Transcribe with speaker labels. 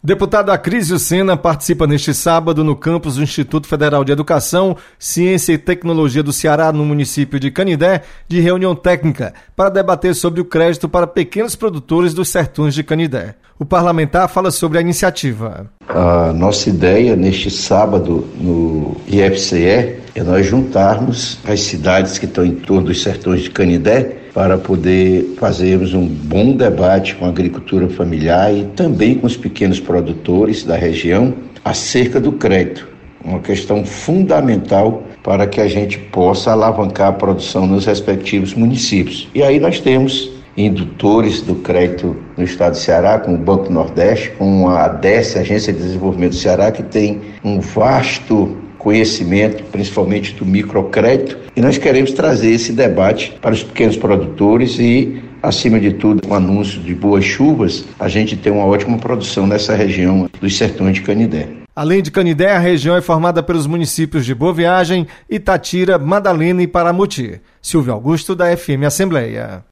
Speaker 1: Deputado Acrísio Sena participa neste sábado no campus do Instituto Federal de Educação, Ciência e Tecnologia do Ceará, no município de Canindé, de reunião técnica para debater sobre o crédito para pequenos produtores dos sertões de Canindé. O parlamentar fala sobre a iniciativa.
Speaker 2: A nossa ideia neste sábado no IFCE é nós juntarmos as cidades que estão em torno dos sertões de Canindé para poder fazermos um bom debate com a agricultura familiar e também com os pequenos produtores da região acerca do crédito, uma questão fundamental para que a gente possa alavancar a produção nos respectivos municípios. E aí nós temos indutores do crédito no estado do Ceará, com o Banco Nordeste, com a ADESE, Agência de Desenvolvimento do Ceará, que tem um vasto conhecimento, principalmente do microcrédito, e nós queremos trazer esse debate para os pequenos produtores e, acima de tudo, com o anúncio de boas chuvas, a gente tem uma ótima produção nessa região dos sertões de Canindé.
Speaker 1: Além de Canindé, a região é formada pelos municípios de Boa Viagem, Itatira, Madalena e Paramoti. Silvio Augusto, da FM Assembleia.